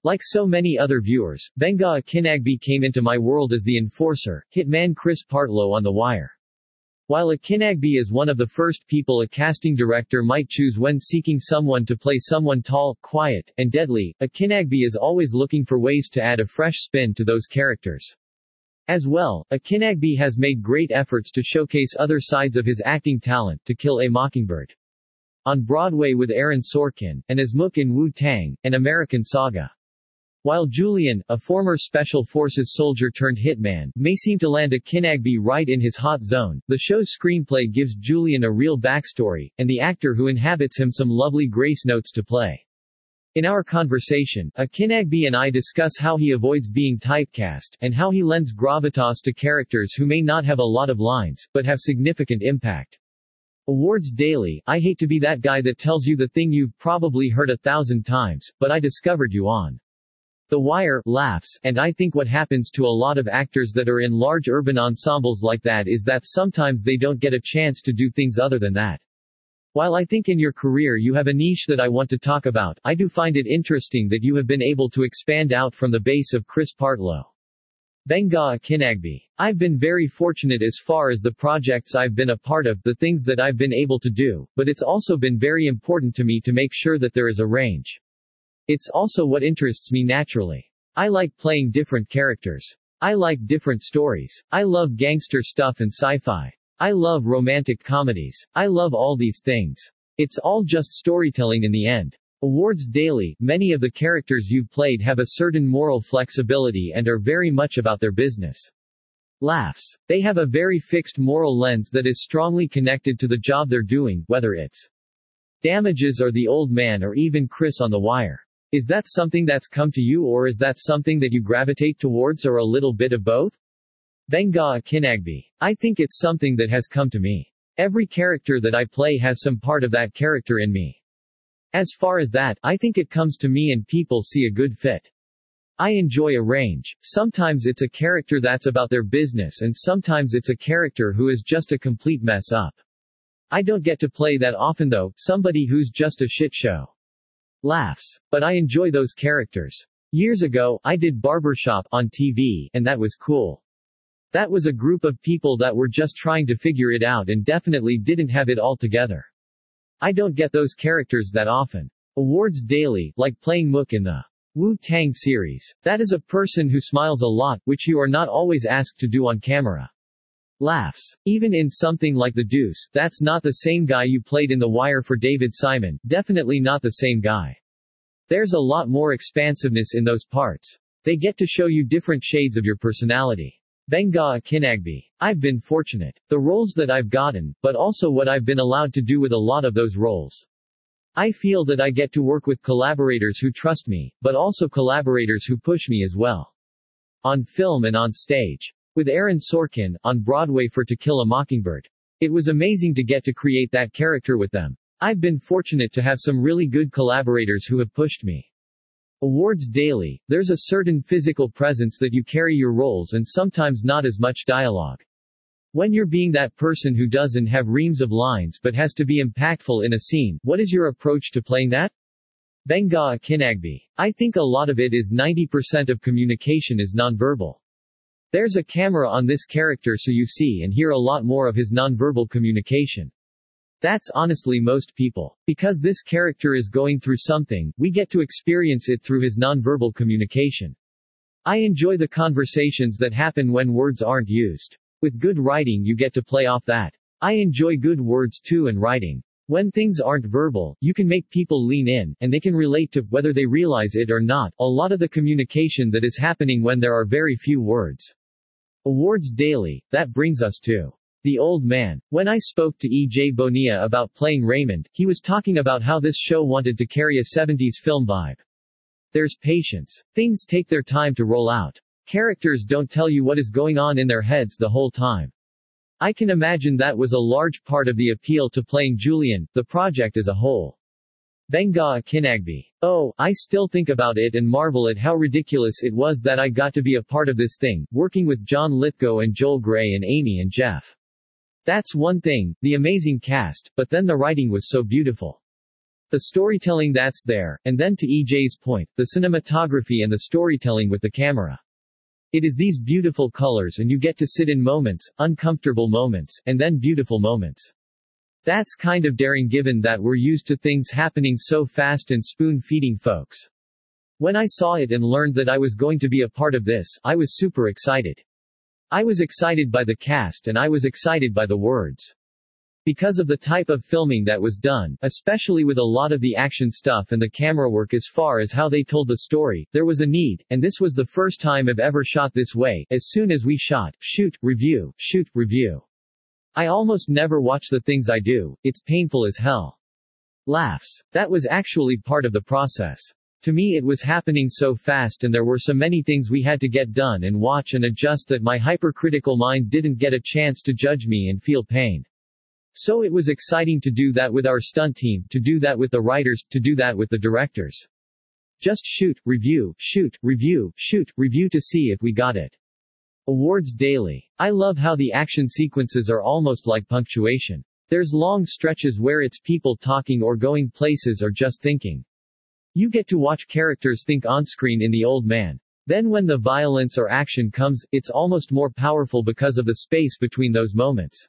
Like so many other viewers, Benga Akinagbe came into my world as the enforcer, hitman Chris Partlow on The Wire. While Akinagbe is one of the first people a casting director might choose when seeking someone to play someone tall, quiet, and deadly, Akinagbe is always looking for ways to add a fresh spin to those characters. As well, Akinagbe has made great efforts to showcase other sides of his acting talent. To Kill a Mockingbird on Broadway with Aaron Sorkin, and as Mook in Wu-Tang, an American Saga. While Julian, a former Special Forces soldier turned hitman, may seem to land Akinagbe right in his hot zone, the show's screenplay gives Julian a real backstory, and the actor who inhabits him some lovely grace notes to play. In our conversation, Akinagbe and I discuss how he avoids being typecast, and how he lends gravitas to characters who may not have a lot of lines, but have significant impact. Awards Daily. I hate to be that guy that tells you the thing you've probably heard 1,000 times, but I discovered you on The Wire. Laughs. And I think what happens to a lot of actors that are in large urban ensembles like that is that sometimes they don't get a chance to do things other than that. While I think in your career you have a niche that I want to talk about, I do find it interesting that you have been able to expand out from the base of Chris Partlow. Benga Akinagbe. I've been very fortunate as far as the projects I've been a part of, the things that I've been able to do, but it's also been very important to me to make sure that there is a range. It's also what interests me naturally. I like playing different characters. I like different stories. I love gangster stuff and sci-fi. I love romantic comedies. I love all these things. It's all just storytelling in the end. Awards Daily. Many of the characters you've played have a certain moral flexibility and are very much about their business. Laughs. They have a very fixed moral lens that is strongly connected to the job they're doing, whether it's Damages or The Old Man or even Chris on The Wire. Is that something that's come to you, or is that something that you gravitate towards, or a little bit of both? Benga Akinagbe. I think it's something that has come to me. Every character that I play has some part of that character in me. As far as that, I think it comes to me and people see a good fit. I enjoy a range. Sometimes it's a character that's about their business, and sometimes it's a character who is just a complete mess up. I don't get to play that often though, somebody who's just a shit show. Laughs. But I enjoy those characters. Years ago, I did Barbershop on TV, and that was cool. That was a group of people that were just trying to figure it out and definitely didn't have it all together. I don't get those characters that often. Awards Daily, like playing Mook in the Wu-Tang series. That is a person who smiles a lot, which you are not always asked to do on camera. Laughs. Even in something like The Deuce, that's not the same guy you played in The Wire for David Simon, definitely not the same guy. There's a lot more expansiveness in those parts. They get to show you different shades of your personality. Benga Akinagbe. I've been fortunate. The roles that I've gotten, but also what I've been allowed to do with a lot of those roles. I feel that I get to work with collaborators who trust me, but also collaborators who push me as well. On film and on stage. With Aaron Sorkin, on Broadway for To Kill a Mockingbird. It was amazing to get to create that character with them. I've been fortunate to have some really good collaborators who have pushed me. Awards Daily. There's a certain physical presence that you carry your roles, and sometimes not as much dialogue. When you're being that person who doesn't have reams of lines but has to be impactful in a scene, what is your approach to playing that? Benga Akinagbe. I think a lot of it is 90% of communication is nonverbal. There's a camera on this character, so you see and hear a lot more of his nonverbal communication. That's honestly most people. Because this character is going through something, we get to experience it through his nonverbal communication. I enjoy the conversations that happen when words aren't used. With good writing you get to play off that. I enjoy good words too and writing. When things aren't verbal, you can make people lean in, and they can relate to, whether they realize it or not, a lot of the communication that is happening when there are very few words. Awards Daily. That brings us to The Old Man. When I spoke to E.J. Bonilla about playing Raymond, he was talking about how this show wanted to carry a 70s film vibe. There's patience. Things take their time to roll out. Characters don't tell you what is going on in their heads the whole time. I can imagine that was a large part of the appeal to playing Julian, the project as a whole. Benga Akinagbe. Oh, I still think about it and marvel at how ridiculous it was that I got to be a part of this thing, working with John Lithgow and Joel Grey and Amy and Jeff. That's one thing, the amazing cast, but then the writing was so beautiful. The storytelling that's there, and then to EJ's point, the cinematography and the storytelling with the camera. It is these beautiful colors and you get to sit in moments, uncomfortable moments, and then beautiful moments. That's kind of daring given that we're used to things happening so fast and spoon-feeding folks. When I saw it and learned that I was going to be a part of this, I was super excited. I was excited by the cast and I was excited by the words. Because of the type of filming that was done, especially with a lot of the action stuff and the camera work as far as how they told the story, there was a need, and this was the first time I've ever shot this way. As soon as we shot, shoot, review, shoot, review. I almost never watch the things I do, it's painful as hell. Laughs. That was actually part of the process. To me it was happening so fast and there were so many things we had to get done and watch and adjust that my hypercritical mind didn't get a chance to judge me and feel pain. So it was exciting to do that with our stunt team, to do that with the writers, to do that with the directors. Just shoot, review, shoot, review, shoot, review to see if we got it. Awards daily. I love how the action sequences are almost like punctuation. There's long stretches where it's people talking or going places or just thinking. You get to watch characters think on screen in The Old Man. Then when the violence or action comes, it's almost more powerful because of the space between those moments.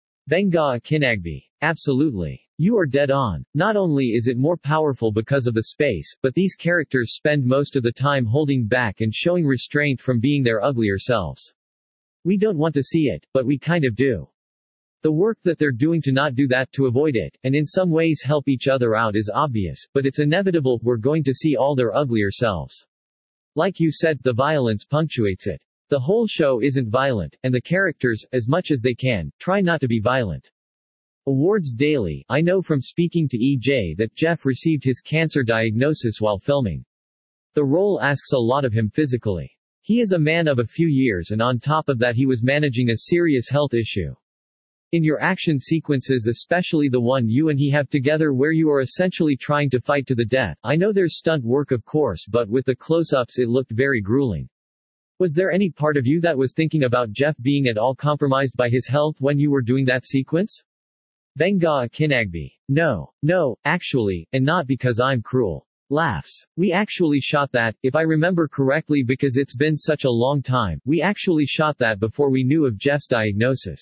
Benga Akinagbe. Absolutely. You are dead on. Not only is it more powerful because of the space, but these characters spend most of the time holding back and showing restraint from being their uglier selves. We don't want to see it, but we kind of do. The work that they're doing to not do that, to avoid it, and in some ways help each other out is obvious, but it's inevitable, we're going to see all their uglier selves. Like you said, the violence punctuates it. The whole show isn't violent, and the characters, as much as they can, try not to be violent. Awards daily. I know from speaking to EJ that Jeff received his cancer diagnosis while filming. The role asks a lot of him physically. He is a man of a few years and on top of that he was managing a serious health issue. In your action sequences, especially the one you and he have together where you are essentially trying to fight to the death, I know there's stunt work of course, but with the close-ups it looked very grueling. Was there any part of you that was thinking about Jeff being at all compromised by his health when you were doing that sequence? Benga Akinagbe. No, actually, and not because I'm cruel. Laughs. We actually shot that, if I remember correctly because it's been such a long time, we actually shot that before we knew of Jeff's diagnosis.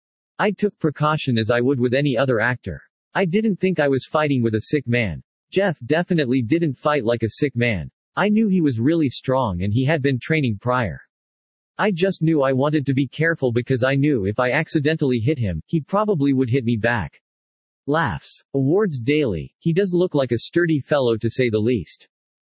I took precaution as I would with any other actor. I didn't think I was fighting with a sick man. Jeff definitely didn't fight like a sick man. I knew he was really strong and he had been training prior. I just knew I wanted to be careful because I knew if I accidentally hit him, he probably would hit me back. Laughs. Awards daily. He does look like a sturdy fellow to say the least.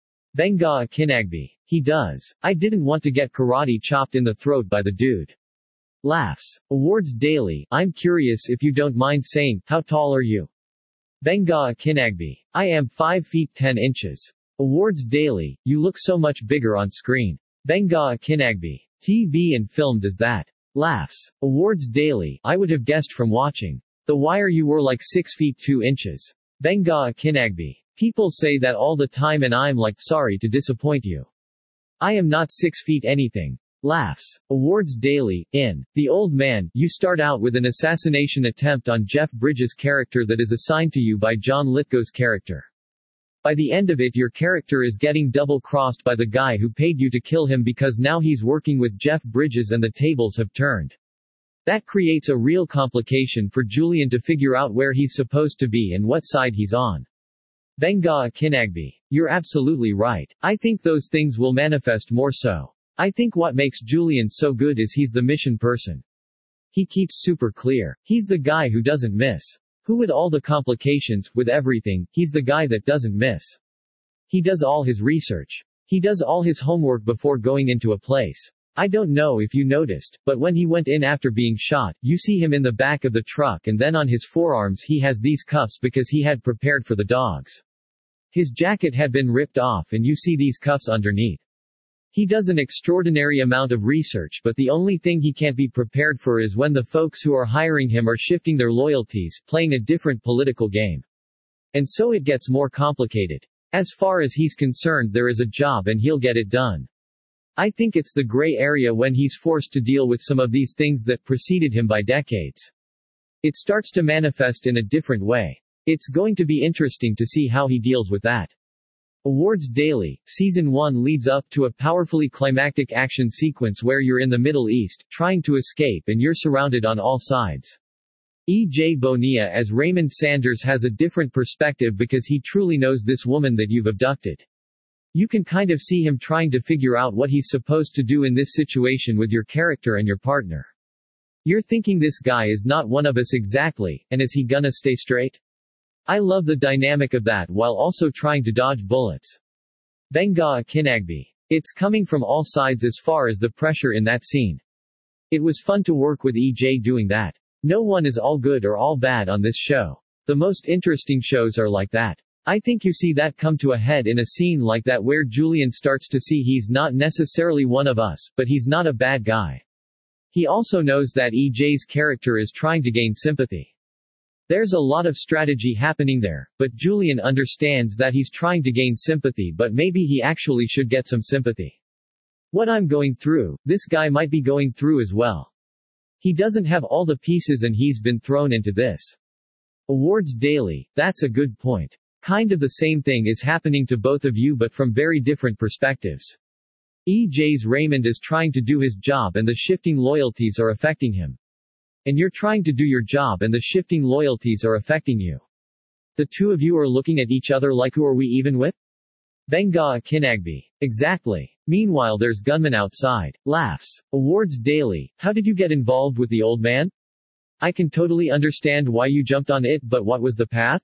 Benga Akinagbe. He does. I didn't want to get karate chopped in the throat by the dude. Laughs. Awards daily. I'm curious if you don't mind saying, how tall are you? Benga Akinagbe. I am 5 feet 10 inches. Awards daily. You look so much bigger on screen. Benga Akinagbe. TV and film does that. Laughs. Awards daily. I would have guessed from watching The Wire you were like 6 feet 2 inches. Benga Akinagbe. People say that all the time and I'm like sorry to disappoint you. I am not 6 feet anything. Laughs. Awards daily. In The Old Man, you start out with an assassination attempt on Jeff Bridges' character that is assigned to you by John Lithgow's character. By the end of it your character is getting double-crossed by the guy who paid you to kill him because now he's working with Jeff Bridges and the tables have turned. That creates a real complication for Julian to figure out where he's supposed to be and what side he's on. Benga Akinagbe. You're absolutely right. I think those things will manifest more so. I think what makes Julian so good is he's the mission person. He keeps super clear. He's the guy who doesn't miss. Who with all the complications, with everything, he's the guy that doesn't miss. He does all his research. He does all his homework before going into a place. I don't know if you noticed, but when he went in after being shot, you see him in the back of the truck and then on his forearms he has these cuffs because he had prepared for the dogs. His jacket had been ripped off and you see these cuffs underneath. He does an extraordinary amount of research, but the only thing he can't be prepared for is when the folks who are hiring him are shifting their loyalties, playing a different political game. And so it gets more complicated. As far as he's concerned, there is a job and he'll get it done. I think it's the gray area when he's forced to deal with some of these things that preceded him by decades. It starts to manifest in a different way. It's going to be interesting to see how he deals with that. Awards Daily, Season 1 leads up to a powerfully climactic action sequence where you're in the Middle East, trying to escape and you're surrounded on all sides. E.J. Bonilla as Raymond Sanders has a different perspective because he truly knows this woman that you've abducted. You can kind of see him trying to figure out what he's supposed to do in this situation with your character and your partner. You're thinking this guy is not one of us exactly, and is he gonna stay straight? I love the dynamic of that while also trying to dodge bullets. Benga Akinagbe. It's coming from all sides as far as the pressure in that scene. It was fun to work with EJ doing that. No one is all good or all bad on this show. The most interesting shows are like that. I think you see that come to a head in a scene like that where Julian starts to see he's not necessarily one of us, but he's not a bad guy. He also knows that EJ's character is trying to gain sympathy. There's a lot of strategy happening there, but Julian understands that he's trying to gain sympathy, but maybe he actually should get some sympathy. What I'm going through, this guy might be going through as well. He doesn't have all the pieces and he's been thrown into this. Awards Daily, that's a good point. Kind of the same thing is happening to both of you but from very different perspectives. EJ's Raymond is trying to do his job and the shifting loyalties are affecting him. And you're trying to do your job and the shifting loyalties are affecting you. The two of you are looking at each other like who are we even with? Benga Akinagbe. Exactly. Meanwhile there's gunmen outside. Laughs. Awards Daily. How did you get involved with the old man? I can totally understand why you jumped on it, but what was the path?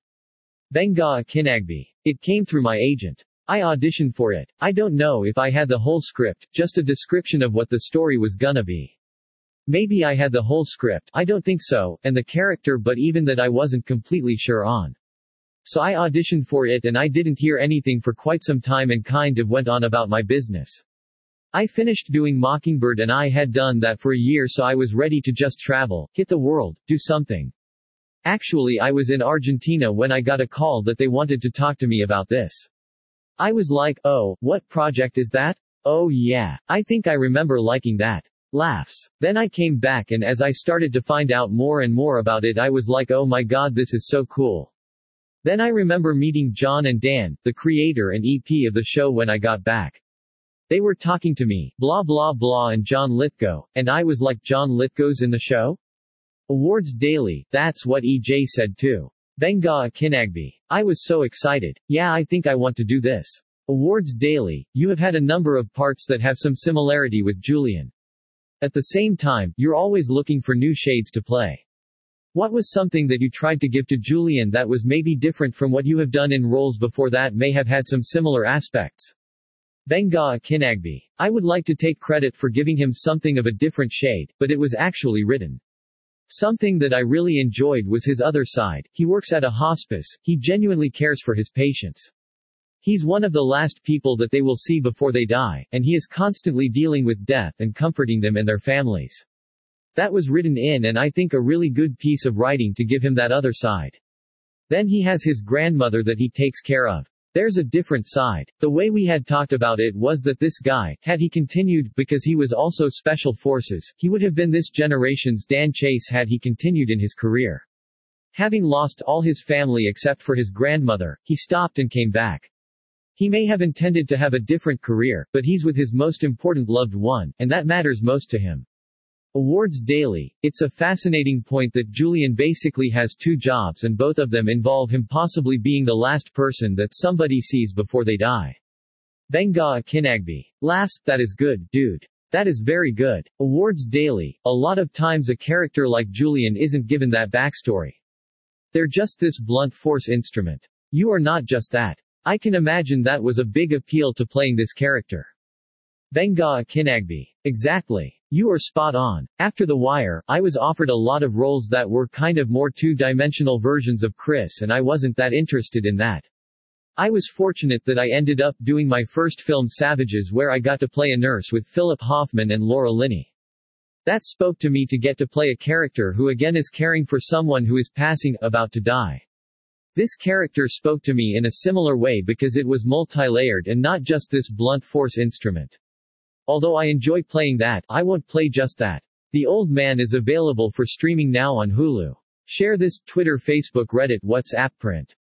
Benga Akinagbe. It came through my agent. I auditioned for it. I don't know if I had the whole script, just a description of what the story was gonna be. Maybe I had the whole script, I don't think so, and the character, but even that I wasn't completely sure on. So I auditioned for it and I didn't hear anything for quite some time and kind of went on about my business. I finished doing Mockingbird and I had done that for a year, so I was ready to just travel, hit the world, do something. Actually I was in Argentina when I got a call that they wanted to talk to me about this. I was like, oh, what project is that? Oh yeah, I think I remember liking that. Laughs. Then I came back and as I started to find out more and more about it I was like, oh my god, this is so cool. Then I remember meeting John and Dan, the creator and EP of the show, when I got back. They were talking to me, blah blah blah, and John Lithgow, and I was like, John Lithgow's in the show? Awards Daily, that's what EJ said too. Benga Akinagbe. I was so excited. Yeah, I think I want to do this. Awards Daily, you have had a number of parts that have some similarity with Julian. At the same time, you're always looking for new shades to play. What was something that you tried to give to Julian that was maybe different from what you have done in roles before that may have had some similar aspects? Benga Akinagbe. I would like to take credit for giving him something of a different shade, but it was actually written. Something that I really enjoyed was his other side. He works at a hospice, he genuinely cares for his patients. He's one of the last people that they will see before they die, and he is constantly dealing with death and comforting them and their families. That was written in, and I think a really good piece of writing to give him that other side. Then he has his grandmother that he takes care of. There's a different side. The way we had talked about it was that this guy, had he continued, because he was also Special Forces, he would have been this generation's Dan Chase had he continued in his career. Having lost all his family except for his grandmother, he stopped and came back. He may have intended to have a different career, but he's with his most important loved one, and that matters most to him. Awards Daily. It's a fascinating point that Julian basically has two jobs and both of them involve him possibly being the last person that somebody sees before they die. Benga Akinagbe. Laughs. That is good, dude. That is very good. Awards Daily. A lot of times a character like Julian isn't given that backstory. They're just this blunt force instrument. You are not just that. I can imagine that was a big appeal to playing this character. Benga Akinagbe. Exactly. You are spot on. After The Wire, I was offered a lot of roles that were kind of more two-dimensional versions of Chris, and I wasn't that interested in that. I was fortunate that I ended up doing my first film Savages, where I got to play a nurse with Philip Hoffman and Laura Linney. That spoke to me to get to play a character who again is caring for someone who is passing, about to die. This character spoke to me in a similar way because it was multi-layered and not just this blunt force instrument. Although I enjoy playing that, I won't play just that. The Old Man is available for streaming now on Hulu. Share this, Twitter, Facebook, Reddit, WhatsApp, print.